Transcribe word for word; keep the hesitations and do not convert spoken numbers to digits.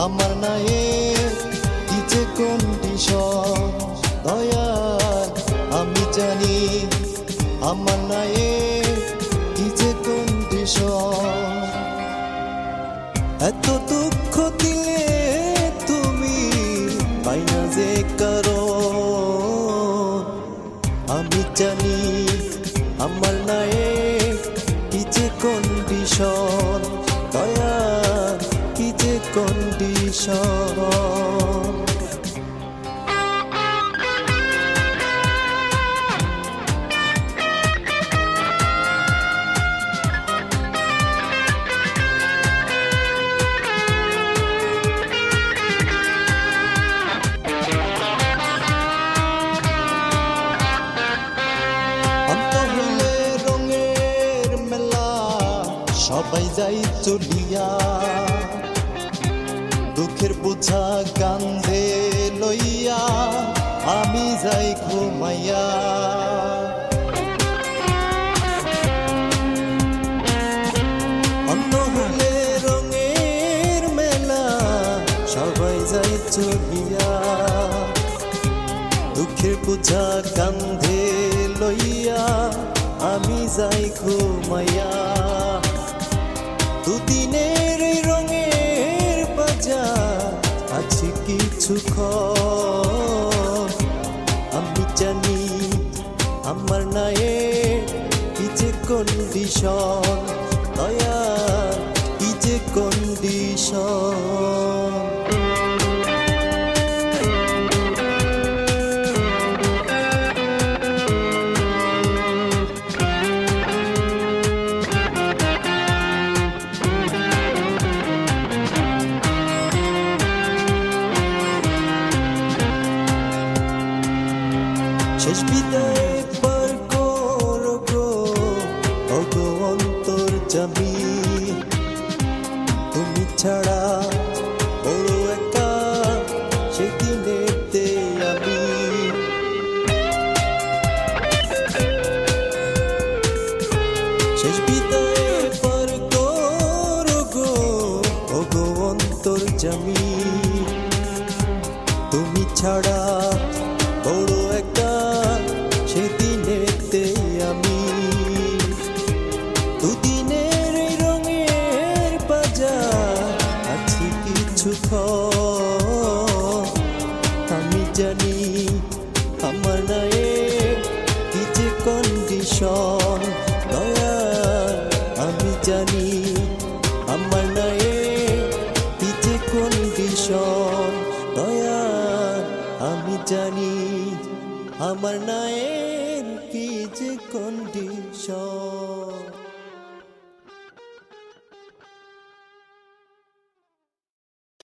আমার নায়ে কি যে কন্ডিশন দয়াল আমি জানি আমার নায়ে কি যে কন্ডিশন এত দুঃখ দিলে তুমি পাই না যে কারণ আমি জানি আমার নায়ে কি যে কন্ডিশন দয়াল কি যে কন্ডিশন সবাই যাই চলিয়া দুঃখের বোঝা কান্ধে লইয়া আমি যাই ঘুমাইয়া অন্য হলে রঙের মেলা সবাই যাই চলিয়া দুঃখের বোঝা কান্ধে লইয়া আমি যাই ঘুমাইয়া দুদিনের রঙের বাজার আছে কিছু আমি জানি আমার নায়ে কি যে কন্ডিশন দয়াল কি যে কন্ডিশন শেষ বিদায় পার করো গো ওগো অন্তর্যামী তুমি ছাড়া বড় একা সেদিনেতে আমি শেষ বিদায় পার করো গো ওগো অন্তর্যামী তুমি ছাড়া বড় একা সেদিনেতে আমি দুদিনের রঙের বাজার আছে কিছু আমি জানি আমার নায়ে কি যে কন্ডিশন দয়াল আমি জানি আমার নায়ে কি যে কন্ডিশন দয়াল আমি জানি আমার নায়ের কি যে কন্ডিশন।